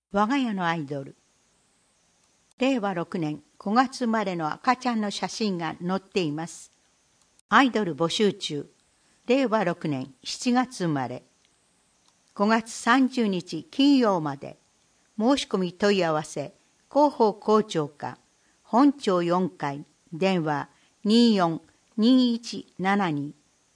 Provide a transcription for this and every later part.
我が家のアイドル。令和6年5月生まれの赤ちゃんの写真が載っています。アイドル募集中。令和6年7月生まれ。5月30日金曜まで。申し込み問い合わせ。広報校長課。本町4階。電話242172。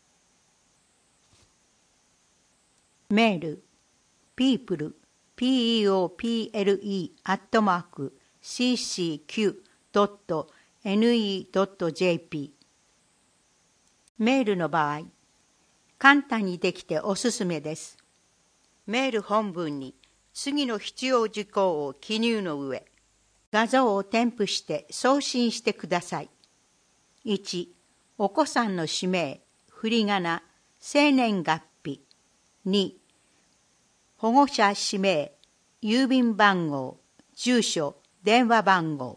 メール。people@ccq.ne.jp。 メールの場合、簡単にできておすすめです。メール本文に次の必要事項を記入の上、画像を添付して送信してください。1、お子さんの氏名、振り仮名、生年月日。2、保護者氏名、郵便番号、住所、電話番号。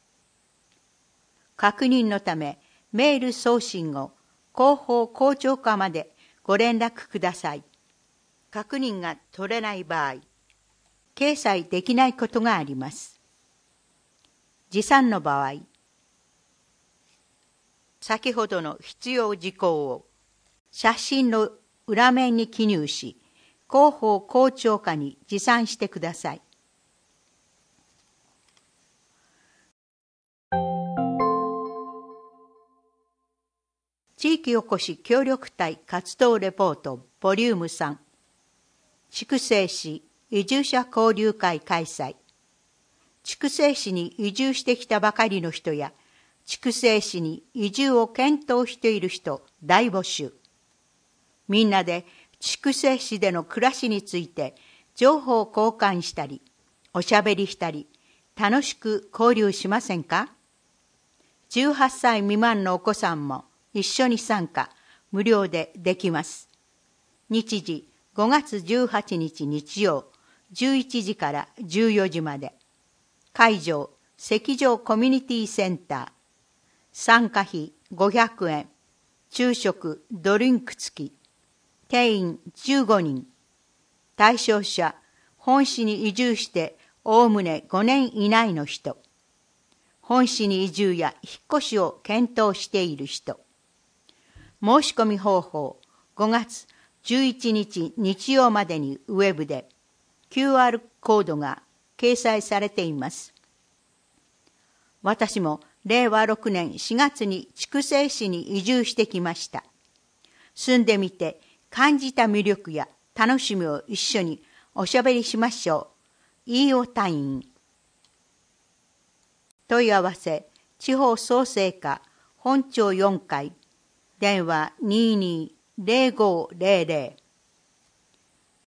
確認のため、メール送信後、広報校長課までご連絡ください。確認が取れない場合、掲載できないことがあります。持参の場合、先ほどの必要事項を写真の裏面に記入し、広報校長課に持参してください。地域おこし協力隊活動レポートボリューム3。筑西市移住者交流会開催。筑西市に移住してきたばかりの人や、筑西市に移住を検討している人大募集。みんなで筑西市での暮らしについて情報を交換したり、おしゃべりしたり、楽しく交流しませんか？ 18 歳未満のお子さんも一緒に参加、無料でできます。日時5月18日日曜、11時から14時まで。会場、石上コミュニティセンター。参加費500円。昼食、ドリンク付き。定員15人。対象者、本市に移住しておおむね5年以内の人。本市に移住や引っ越しを検討している人。申し込み方法、5月11日日曜までにウェブで QR コードが掲載されています。私も令和6年4月に筑西市に移住してきました。住んでみて感じた魅力や楽しみを一緒におしゃべりしましょう。飯尾隊員。問い合わせ、地方創生課本町4階、電話22-0500。